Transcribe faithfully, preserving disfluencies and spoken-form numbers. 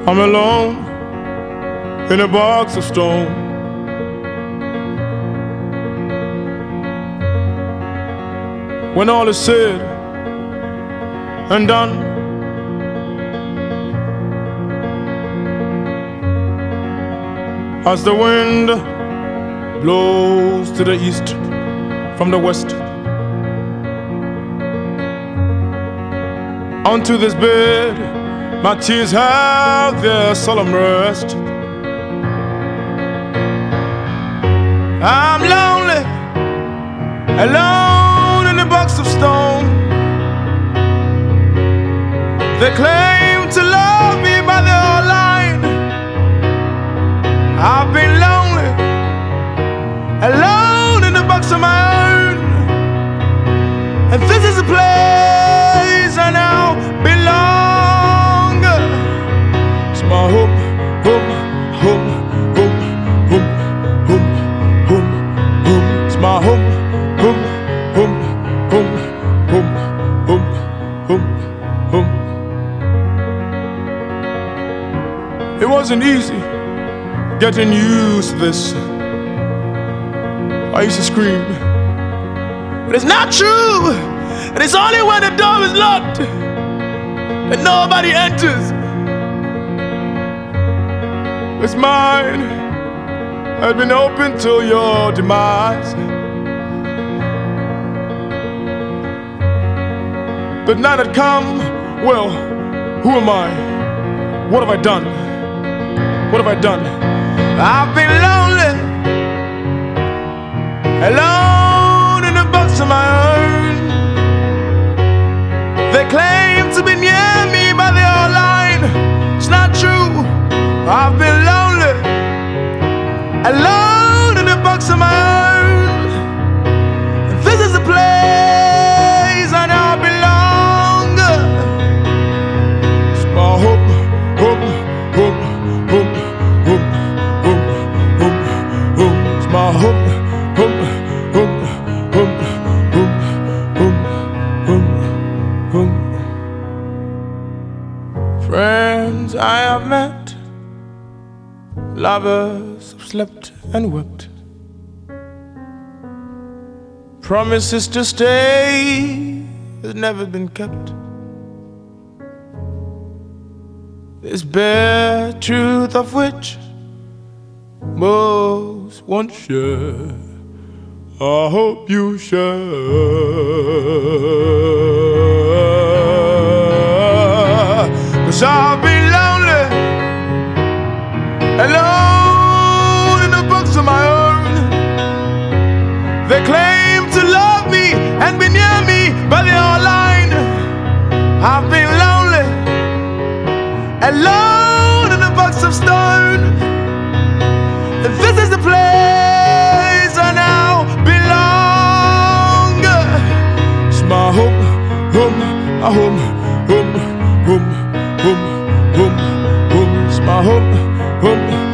I'm alone in a box of stone. When all is said and done, as the wind blows to the east from the west, onto this bed my tears have their solemn rest. I'm lonely, alone in a box of stone. They claim to love me, but they're all lying. I've been lonely, alone in a box of my own, and this is a place I now belong. It's my home, home, home, home, home, home, home, home. It's my home, home, home, home, home, home, home, home. It wasn't easy getting used to this. I used to scream, but it's not true. And it's only when the door is locked that nobody enters. It's mine had been open till your demise, but now that come, well, who am I? What have I done? What have I done? I've been lonely, alone in a box of my own. They claim to be near me, but they're all lying. It's not true. I've been lonely, alone in a box of my own. This is the place I now belong. It's my home, home, home, home, home, home, home, home. It's my home, home, home, home, home, home, home, home. Friends I have met, lovers have slept and wept, promises to stay has never been kept. This bare truth of which most won't share, I hope you share. 'Cause I've been lonely, alone in a box of my own. They claim to love me and be near me, but they're all lying. I've been lonely, alone in a box of stone, and this is the place I now belong. It's my home, home, my home, home, home, home, home, home. It's my home, home.